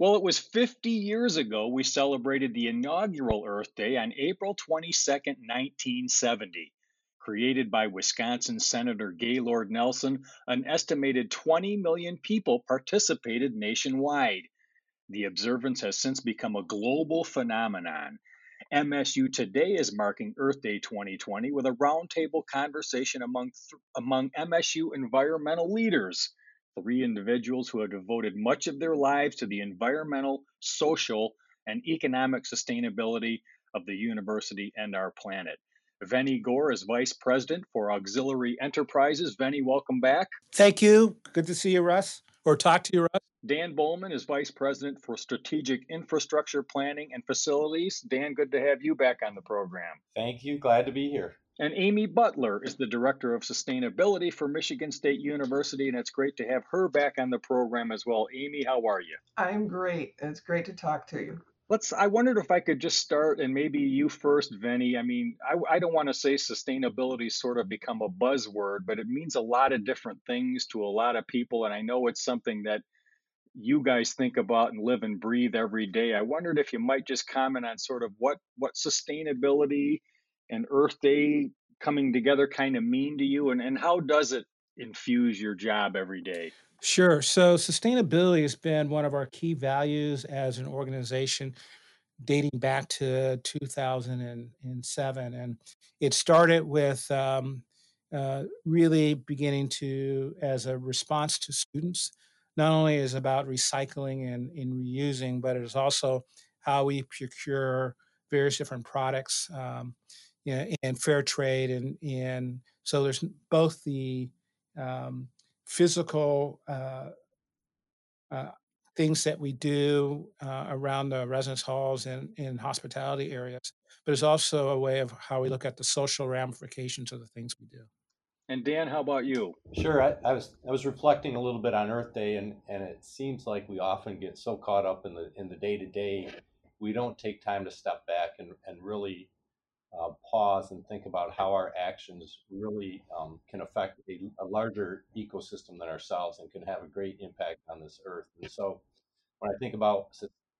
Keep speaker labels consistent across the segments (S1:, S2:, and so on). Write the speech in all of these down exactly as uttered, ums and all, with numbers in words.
S1: Well, it was fifty years ago we celebrated the inaugural Earth Day on April twenty-second, nineteen seventy. Created by Wisconsin Senator Gaylord Nelson, an estimated twenty million people participated nationwide. The observance has since become a global phenomenon. M S U today is marking Earth Day twenty twenty with a roundtable conversation among, th- among M S U environmental leaders, three individuals who have devoted much of their lives to the environmental, social, and economic sustainability of the university and our planet. Venny Gore is Vice President for Auxiliary Enterprises. Venny, welcome back.
S2: Thank you. Good to see you, Russ, or talk to you, Russ.
S1: Dan Bowman is Vice President for Strategic Infrastructure Planning and Facilities. Dan, good to have you back on the program.
S3: Thank you. Glad to be here.
S1: And Amy Butler is the Director of Sustainability for Michigan State University, and it's great to have her back on the program as well. Amy, how are you?
S4: I'm great. It's great to talk to you.
S1: Let's. I wondered if I could just start, and maybe you first, Venny. I mean, I, I don't want to say sustainability sort of become a buzzword, but it means a lot of different things to a lot of people, and I know it's something that you guys think about and live and breathe every day. I wondered if you might just comment on sort of what what sustainability and Earth Day coming together kind of mean to you, and, and how does it infuse your job every day?
S2: Sure. So, sustainability has been one of our key values as an organization dating back to two thousand seven. And it started with um, uh, really beginning to, as a response to students, not only is about recycling and, and reusing, but it is also how we procure various different products, um, you know, and fair trade. And, and so there's both the um, physical uh, uh, things that we do uh, around the residence halls and in hospitality areas, but it's also a way of how we look at the social ramifications of the things we do.
S1: And Dan, how about you?
S3: Sure. I, I was I was reflecting a little bit on Earth Day, and, and it seems like we often get so caught up in the in the day to day, we don't take time to step back and and really uh, pause and think about how our actions really um, can affect a, a larger ecosystem than ourselves and can have a great impact on this Earth. And so, when I think about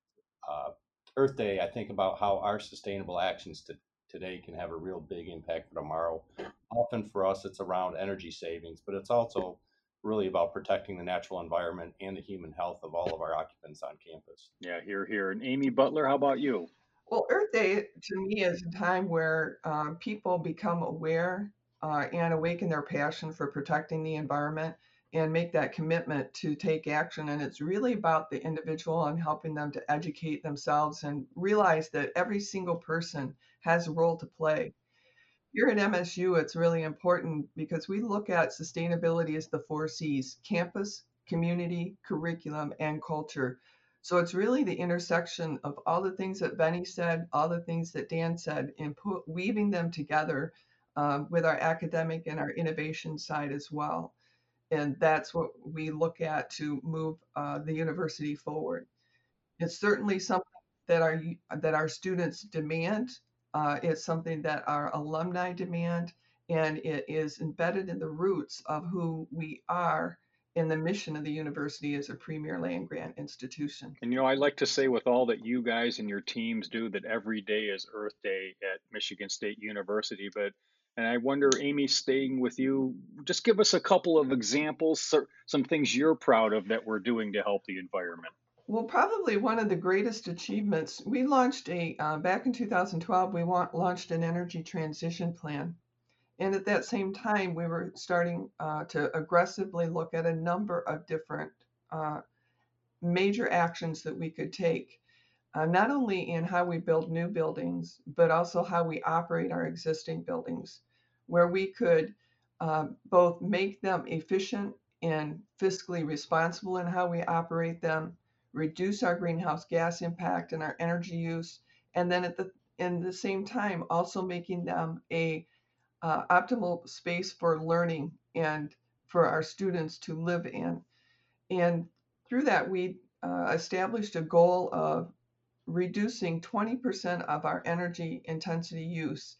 S3: uh, Earth Day, I think about how our sustainable actions to, today can have a real big impact for tomorrow. Often for us, it's around energy savings, but it's also really about protecting the natural environment and the human health of all of our occupants on campus.
S1: Yeah, here, here. And Amy Butler, how about you?
S4: Well, Earth Day to me is a time where um, people become aware uh, and awaken their passion for protecting the environment and make that commitment to take action. And it's really about the individual and helping them to educate themselves and realize that every single person has a role to play. Here at M S U, it's really important because we look at sustainability as the four C's: campus, community, curriculum, and culture. So it's really the intersection of all the things that Benny said, all the things that Dan said, and put, weaving them together um, with our academic and our innovation side as well. And that's what we look at to move uh, the university forward. It's certainly something that our that our students demand. Uh, it's something that our alumni demand, and it is embedded in the roots of who we are in the mission of the university as a premier land grant institution.
S1: And you know, I like to say with all that you guys and your teams do that every day is Earth Day at Michigan State University. But and I wonder, Amy, staying with you, just give us a couple of examples, so- some things you're proud of that we're doing to help the environment.
S4: Well, probably one of the greatest achievements, we launched a, uh, back in two thousand twelve, we want, launched an energy transition plan. And at that same time, we were starting uh, to aggressively look at a number of different uh, major actions that we could take, uh, not only in how we build new buildings, but also how we operate our existing buildings, where we could uh, both make them efficient and fiscally responsible in how we operate them, reduce our greenhouse gas impact and our energy use, and then at the in the same time also making them a uh, optimal space for learning and for our students to live in. And through that, we uh, established a goal of reducing twenty percent of our energy intensity use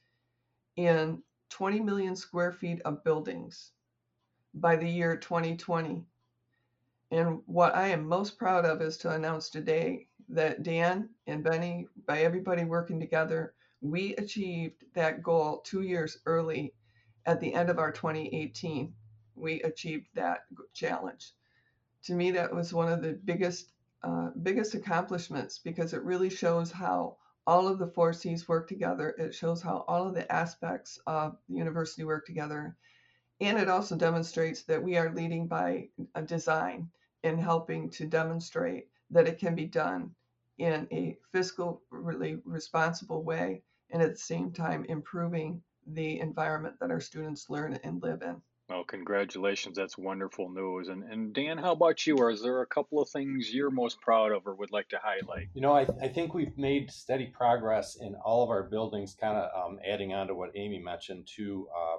S4: in twenty million square feet of buildings by the year twenty twenty. And what I am most proud of is to announce today that Dan and Benny, by everybody working together, we achieved that goal two years early at the end of our twenty eighteen. We achieved that challenge. To me, that was one of the biggest, uh, biggest accomplishments because it really shows how all of the four C's work together. It shows how all of the aspects of the university work together. And it also demonstrates that we are leading by a design in helping to demonstrate that it can be done in a fiscally responsible way and at the same time improving the environment that our students learn and live in.
S1: Well, congratulations. That's wonderful news. And and Dan, how about you? Is there a couple of things you're most proud of or would like to highlight?
S3: You know, I, I think we've made steady progress in all of our buildings, kind of um, adding on to what Amy mentioned to uh,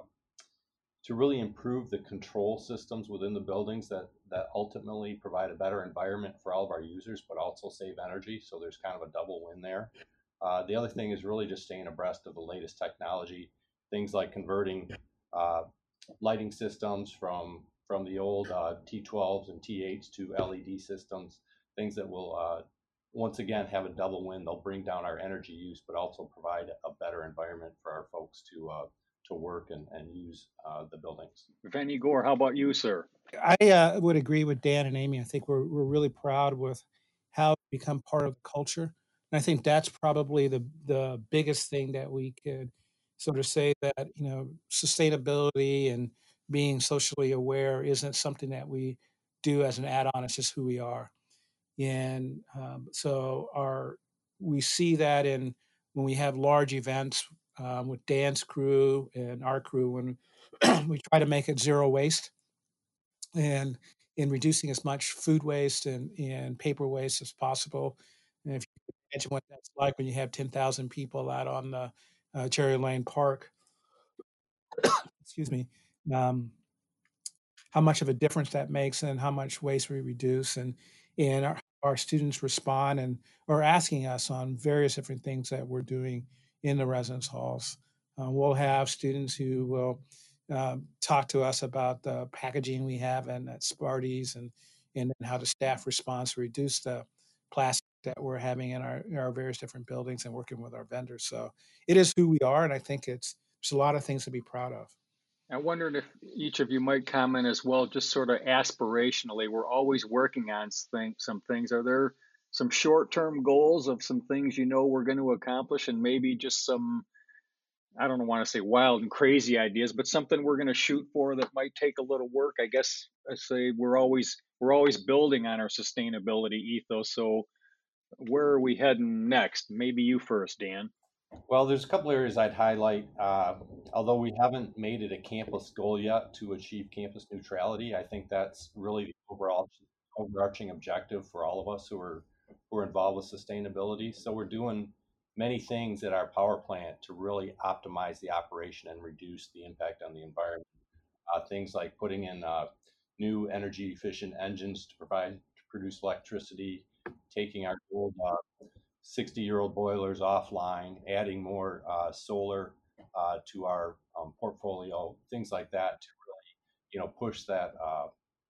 S3: to really improve the control systems within the buildings that that ultimately provide a better environment for all of our users, but also save energy. So there's kind of a double win there. Uh, the other thing is really just staying abreast of the latest technology, things like converting uh, lighting systems from from the old uh, T twelves and T eights to L E D systems, things that will uh, once again have a double win. They'll bring down our energy use, but also provide a better environment for our folks to uh, to work and, and use uh, the buildings.
S1: Vanny Gore, how about you, sir?
S2: I uh, would agree with Dan and Amy. I think we're we're really proud with how it's become part of the culture, and I think that's probably the the biggest thing that we could sort of say that you know sustainability and being socially aware isn't something that we do as an add-on. It's just who we are, and um, so our we see that in when we have large events um, with Dan's crew and our crew when we try to make it zero waste and in reducing as much food waste and, and paper waste as possible. And if you can imagine what that's like when you have ten thousand people out on the uh, Cherry Lane Park, excuse me, um, how much of a difference that makes and how much waste we reduce and and our, our students respond and are asking us on various different things that we're doing in the residence halls. Uh, we'll have students who will um, talk to us about the packaging we have and at Sparty's and and then how the staff responds to reduce the plastic that we're having in our, in our various different buildings and working with our vendors. So it is who we are, and I think it's there's a lot of things to be proud of.
S1: I wondered if each of you might comment as well, just sort of aspirationally. We're always working on thing, some things. Are there some short-term goals of some things you know we're going to accomplish, and maybe just some, I don't want to say wild and crazy ideas, but something we're going to shoot for that might take a little work? I guess I say we're always we're always building on our sustainability ethos. So where are we heading next? Maybe you first, Dan.
S3: Well, there's a couple areas I'd highlight. Uh, although we haven't made it a campus goal yet to achieve campus neutrality, I think that's really the overall overarching objective for all of us who are who are involved with sustainability. So we're doing many things at our power plant to really optimize the operation and reduce the impact on the environment. Uh, things like putting in uh, new energy efficient engines to provide to produce electricity, taking our old uh, sixty year old boilers offline, adding more uh, solar uh, to our um, portfolio, things like that to really, you know, push that uh,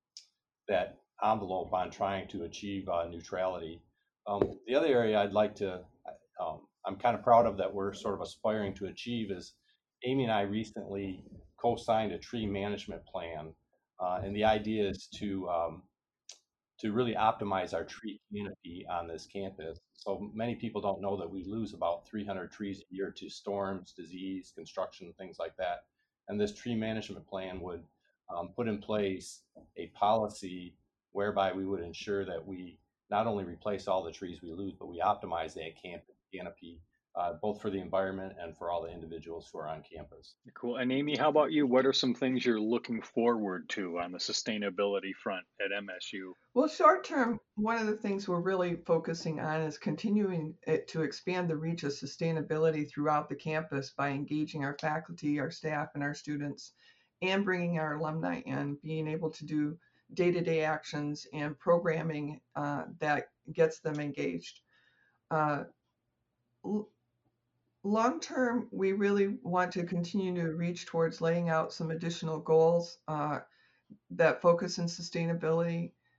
S3: that envelope on trying to achieve uh, neutrality. Um, the other area I'd like to, um, I'm kind of proud of that we're sort of aspiring to achieve is Amy and I recently co-signed a tree management plan, uh, and the idea is to um, to really optimize our tree canopy on this campus. So many people don't know that we lose about three hundred trees a year to storms, disease, construction, things like that. And this tree management plan would um, put in place a policy whereby we would ensure that we not only replace all the trees we lose, but we optimize that camp- canopy, uh, both for the environment and for all the individuals who are on campus.
S1: Cool. And Amy, how about you? What are some things you're looking forward to on the sustainability front at M S U?
S4: Well, short term, one of the things we're really focusing on is continuing it to expand the reach of sustainability throughout the campus by engaging our faculty, our staff, and our students, and bringing our alumni in, being able to do day to day actions and programming uh, that gets them engaged. Uh, Long term, we really want to continue to reach towards laying out some additional goals uh, that focus on sustainability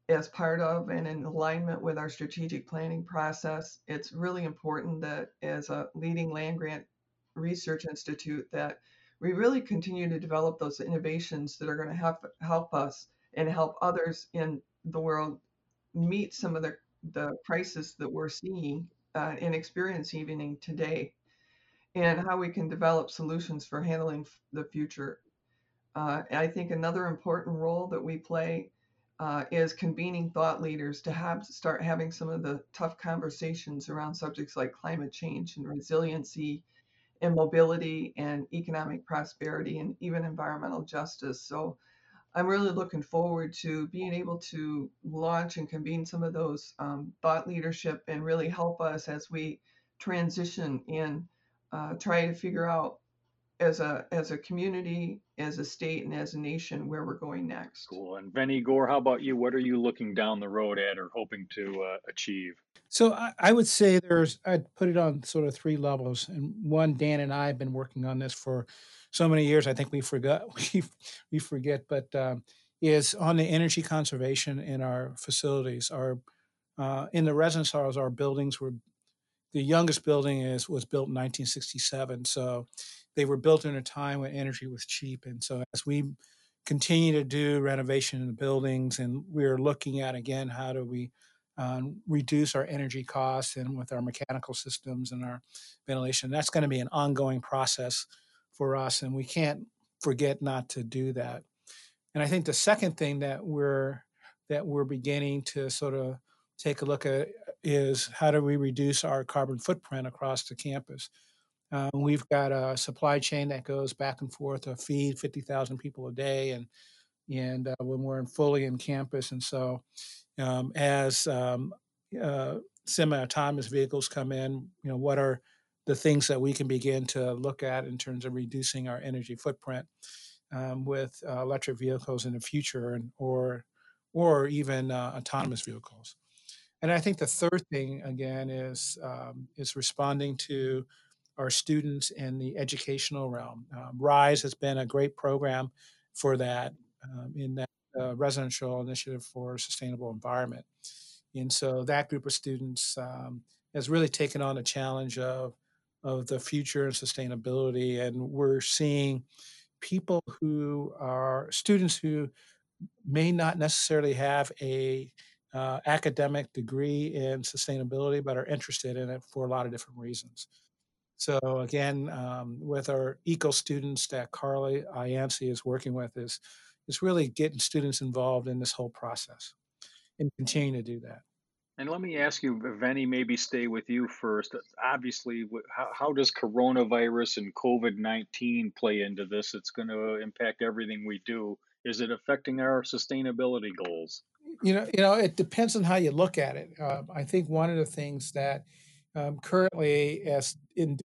S4: as part of and in alignment with our strategic planning process. It's really important that as a leading land grant research institute that we really continue to develop those innovations that are going to help help us and help others in the world meet some of the, the crises that we're seeing uh, and experiencing even today, and how we can develop solutions for handling the future. Uh, I think another important role that we play uh, is convening thought leaders to have start having some of the tough conversations around subjects like climate change and resiliency and mobility and economic prosperity and even environmental justice. So I'm really looking forward to being able to launch and convene some of those um, thought leadership and really help us as we transition and uh, try to figure out as a as a community, as a state, and as a nation where we're going next.
S1: Cool. And Venny Gore, how about you? What are you looking down the road at or hoping to uh, achieve?
S2: So I, I would say there's, I'd put it on sort of three levels. And one, Dan and I have been working on this for so many years. I think we forgot, we, we forget, but um, is on the energy conservation in our facilities. Our uh, in the residence halls, our buildings were, the youngest building is was built in nineteen sixty-seven. So they were built in a time when energy was cheap. And so as we continue to do renovation in the buildings, and we're looking at again, how do we um, reduce our energy costs and with our mechanical systems and our ventilation, that's going to be an ongoing process for us. And we can't forget not to do that. And I think the second thing that we're that we're beginning to sort of take a look at is how do we reduce our carbon footprint across the campus. Uh, we've got a supply chain that goes back and forth to feed fifty thousand people a day, and and uh, when we're in fully in campus, and so um, as um, uh, semi-autonomous vehicles come in, you know, what are the things that we can begin to look at in terms of reducing our energy footprint um, with uh, electric vehicles in the future, and or or even uh, autonomous vehicles. And I think the third thing again is um, is responding to our students in the educational realm. Um, RISE has been a great program for that um, in that uh, residential initiative for sustainable environment. And so that group of students um, has really taken on the challenge of of the future and sustainability. And we're seeing people who are students who may not necessarily have a uh, academic degree in sustainability, but are interested in it for a lot of different reasons. So again, um, with our eco students that Carly Ianci is working with, is is really getting students involved in this whole process and continue to do that.
S1: And let me ask you, Venny, maybe stay with you first. Obviously, wh- how, how does coronavirus and COVID nineteen play into this? It's going to impact everything we do. Is it affecting our sustainability goals?
S2: You know, you know, it depends on how you look at it. Uh, I think one of the things that um, currently, as in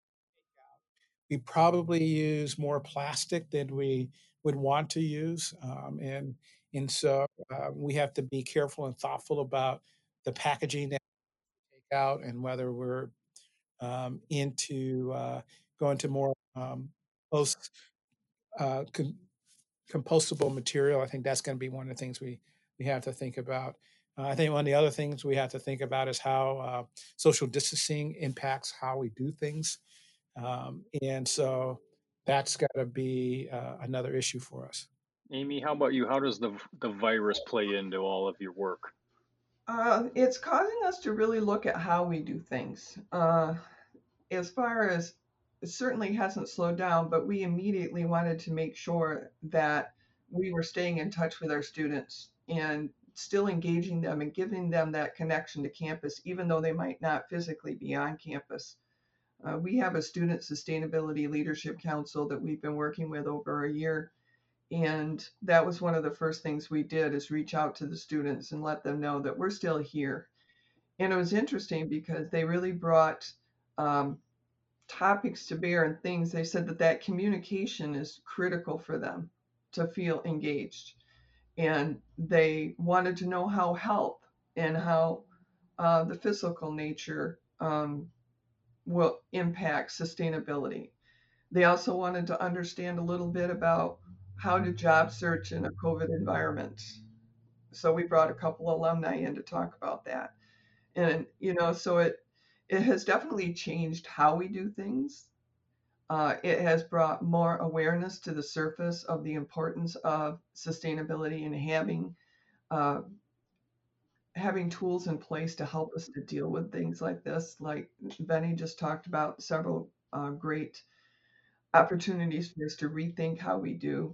S2: we probably use more plastic than we would want to use. Um, and and so uh, we have to be careful and thoughtful about the packaging that we take out, and whether we're um, into uh, going to more um, post uh, con- compostable material. I think that's going to be one of the things we we have to think about. Uh, I think one of the other things we have to think about is how uh, social distancing impacts how we do things. Um, and so that's got to be uh, another issue for us.
S1: Amy, how about you? How does the the virus play into all of your work?
S4: Uh, it's causing us to really look at how we do things. Uh, as far as it certainly hasn't slowed down, but we immediately wanted to make sure that we were staying in touch with our students and still engaging them and giving them that connection to campus, even though they might not physically be on campus. Uh, we have a Student Sustainability Leadership Council that we've been working with over a year. And that was one of the first things we did is reach out to the students and let them know that we're still here. And it was interesting because they really brought um, topics to bear and things. They said that that communication is critical for them to feel engaged. And they wanted to know how health and how uh, the physical nature um, will impact sustainability. They also wanted to understand a little bit about how to job search in a COVID environment. So we brought a couple alumni in to talk about that. And, you know, so it, it has definitely changed how we do things. Uh, it has brought more awareness to the surface of the importance of sustainability and having uh, having tools in place to help us to deal with things like this. Like Benny just talked about several uh, great opportunities for us to rethink how we do.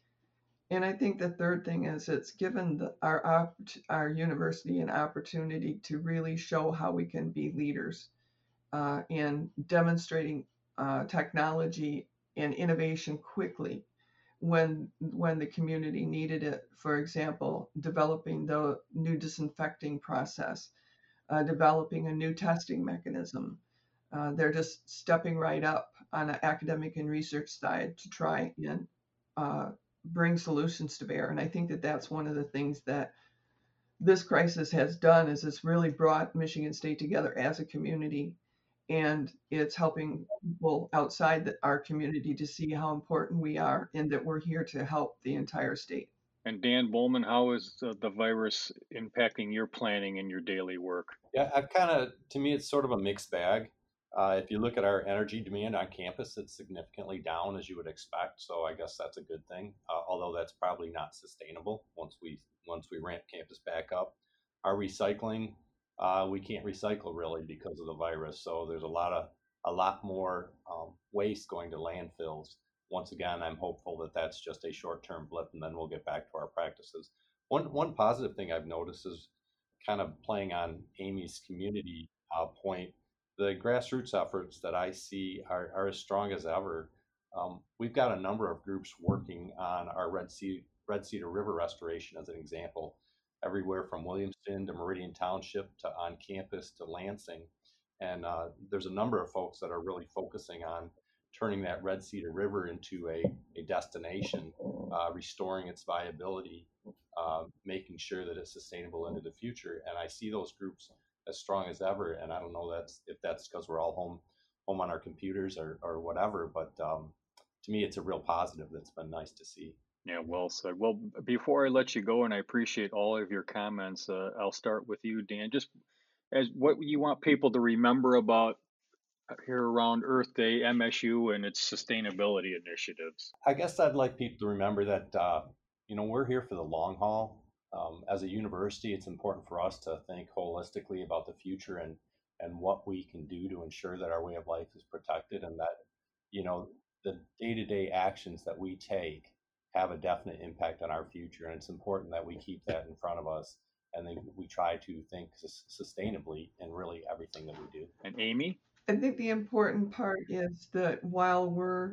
S4: And I think the third thing is it's given the, our opp- our university an opportunity to really show how we can be leaders uh, in demonstrating uh, technology and innovation quickly when when the community needed it. For example, developing the new disinfecting process, uh, developing a new testing mechanism. Uh, they're just stepping right up on an academic and research side to try and uh, bring solutions to bear. And I think that that's one of the things that this crisis has done is it's really brought Michigan State together as a community, and it's helping people outside the, our community to see how important we are and that we're here to help the entire state.
S1: And Dan Bowman, how is uh, the virus impacting your planning and your daily work?
S3: Yeah, I've kind of, to me, it's sort of a mixed bag. Uh, if you look at our energy demand on campus, it's significantly down as you would expect. So I guess that's a good thing. Uh, although that's probably not sustainable once we once we ramp campus back up. Our recycling, uh, we can't recycle really because of the virus. So there's a lot of a lot more um, waste going to landfills. Once again, I'm hopeful that that's just a short-term blip, and then we'll get back to our practices. One one positive thing I've noticed is kind of playing on Amy's community uh, point, the grassroots efforts that I see are, are as strong as ever. Um, we've got a number of groups working on our Red, Sea, Red Cedar River restoration, as an example, everywhere from Williamston to Meridian Township to on campus to Lansing. And uh, there's a number of folks that are really focusing on turning that Red Cedar River into a, a destination, uh, restoring its viability, uh, making sure that it's sustainable into the future. And I see those groups as strong as ever. And I don't know that's if that's because we're all home home on our computers or, or whatever, but um, to me, it's a real positive that's been nice to see.
S1: Yeah, well said. Well, before I let you go, and I appreciate all of your comments, uh, I'll start with you, Dan. Just as what you want people to remember about here around Earth Day, M S U, and its sustainability initiatives.
S3: I guess I'd like people to remember that uh, you know we're here for the long haul. Um, as a university, it's important for us to think holistically about the future and and what we can do to ensure that our way of life is protected and that you know the day-to-day actions that we take have a definite impact on our future. And it's important that we keep that in front of us and then we try to think sus- sustainably in really everything that we do.
S1: And Amy?
S4: I think the important part is that while we're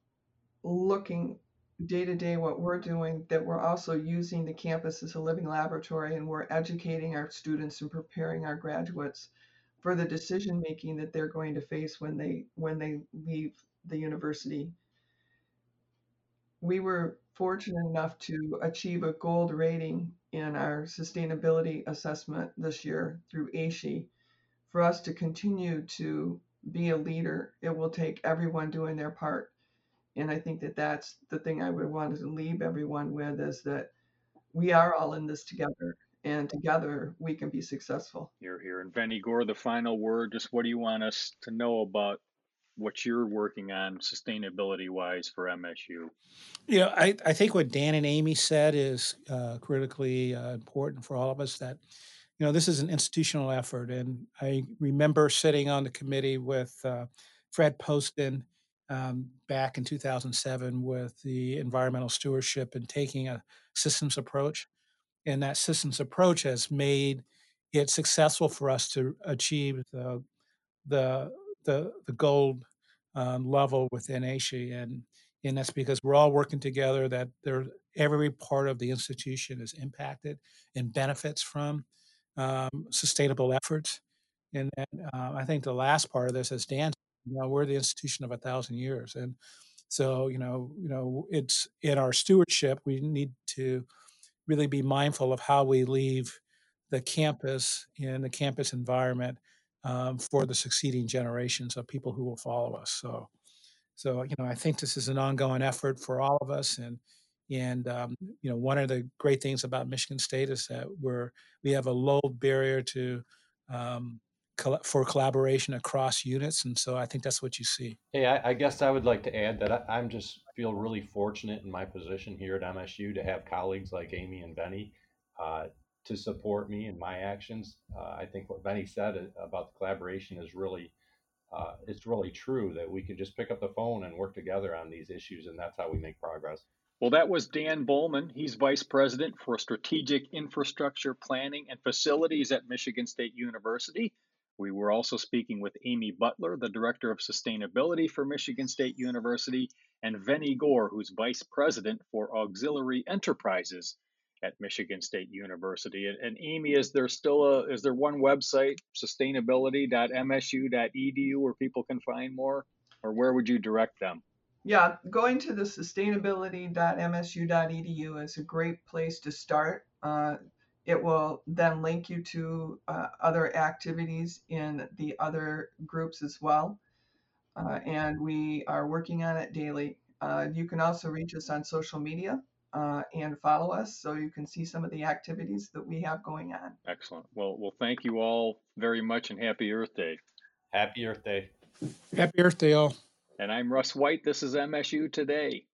S4: looking day to day what we're doing, that we're also using the campus as a living laboratory and we're educating our students and preparing our graduates for the decision making that they're going to face when they when they leave the university. We were fortunate enough to achieve a gold rating in our sustainability assessment this year through A S H E. For us to continue to be a leader, it will take everyone doing their part. And I think that that's the thing I would want to leave everyone with is that we are all in this together, and together we can be successful.
S1: You're here. And Benny Gore, the final word. Just what do you want us to know about what you're working on sustainability wise for M S U?
S2: You know, I, I think what Dan and Amy said is uh, critically uh, important for all of us that, you know, this is an institutional effort. And I remember sitting on the committee with uh, Fred Poston um, back in two thousand seven with the environmental stewardship and taking a systems approach. And that systems approach has made it successful for us to achieve the the the the gold um, level within A S H E, and and that's because we're all working together. That there every part of the institution is impacted and benefits from um, sustainable efforts. And then uh, I think the last part of this is Dan. You know, we're the institution of a thousand years, and so you know, you know, it's in our stewardship. We need to really be mindful of how we leave the campus and the campus environment um, for the succeeding generations of people who will follow us. So, so you know, I think this is an ongoing effort for all of us, and And um, you know, one of the great things about Michigan State is that we're we have a low barrier to um, colla- for collaboration across units, and so I think that's what you see.
S3: Hey, I, I guess I would like to add that I, I'm just feel really fortunate in my position here at M S U to have colleagues like Amy and Benny uh, to support me in my actions. Uh, I think what Benny said about the collaboration is really uh, it's really true that we can just pick up the phone and work together on these issues, and that's how we make progress.
S1: Well, that was Dan Bowman. He's Vice President for Strategic Infrastructure Planning and Facilities at Michigan State University. We were also speaking with Amy Butler, the Director of Sustainability for Michigan State University, and Venny Gore, who's Vice President for Auxiliary Enterprises at Michigan State University. And, and Amy, is there still a is there one website, sustainability dot m s u dot e d u, where people can find more, or where would you direct them?
S4: Yeah, going to the sustainability dot m s u dot e d u is a great place to start. Uh, it will then link you to uh, other activities in the other groups as well. Uh, and we are working on it daily. Uh, you can also reach us on social media uh, and follow us so you can see some of the activities that we have going on.
S1: Excellent. Well, well, thank you all very much, and happy Earth Day.
S3: Happy Earth Day.
S2: Happy Earth Day, all.
S1: And I'm Russ White. This is M S U Today.